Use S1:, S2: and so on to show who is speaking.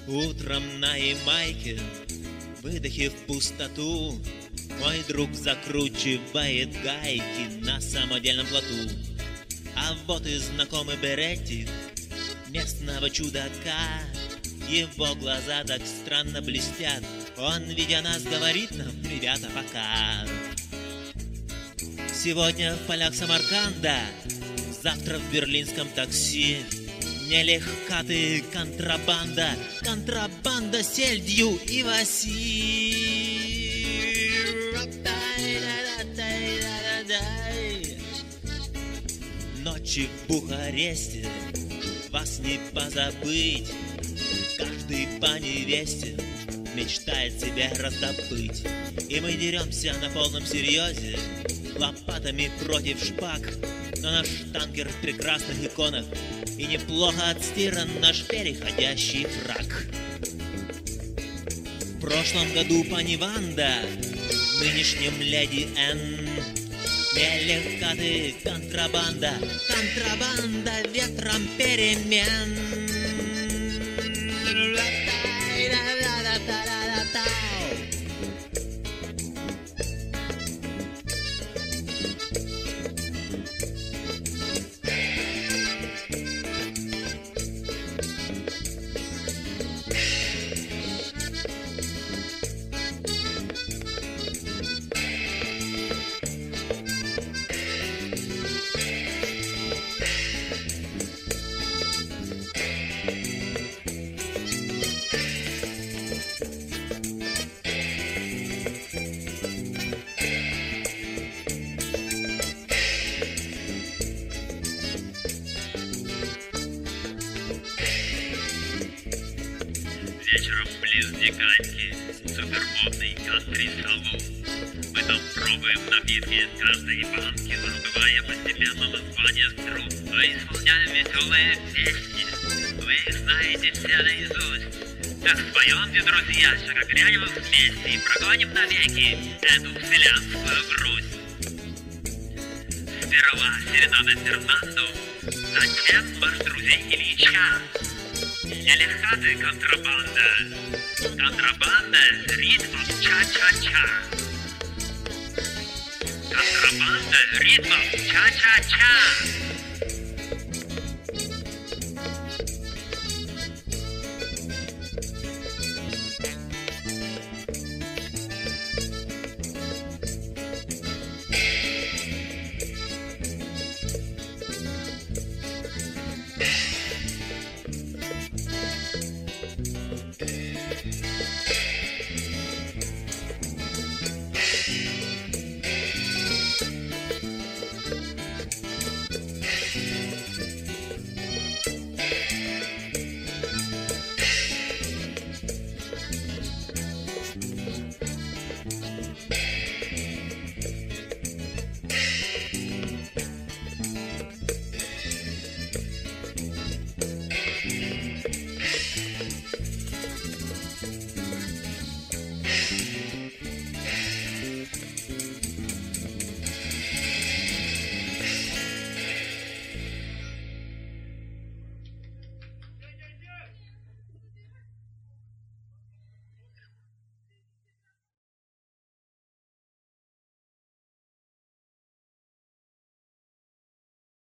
S1: Утром на Ямайке, выдохе в пустоту, мой друг закручивает гайки на самодельном плоту. А вот и знакомый Беретти, местного чудака. Его глаза так странно блестят, он, видя нас, говорит нам: ребята, пока. Сегодня в полях Самарканда, завтра в берлинском такси. Нелегка ты, контрабанда, контрабанда сельдью и васи. Ночи в Бухаресте, вас не позабыть. Каждый по невесте мечтает себя раздобыть. И мы деремся на полном серьезе, лопатами против шпаг. Но наш танкер в прекрасных иконах, и неплохо отстиран наш переходящий фрак. В прошлом году пани Ванда, в нынешнем леди Энн. Нелегка ты, контрабанда, контрабанда ветром перемен.
S2: Вечером близ Диканьки, супермодный кантри-салон. Мы там пробуем напитки из каждой банки, забывая постепенно название струн, но исполняем веселые песни. Вы их знаете все наизусть. Так споемте, друзья, шагогрянем вместе и прогоним навеки эту вселенскую грусть. Сперва серенада Фернандо, затем ваш друзей Ильича. Нелегка ты, контрабанда, контрабанда ритмов ча-ча-ча. Контрабанда ритмов ча-ча-ча.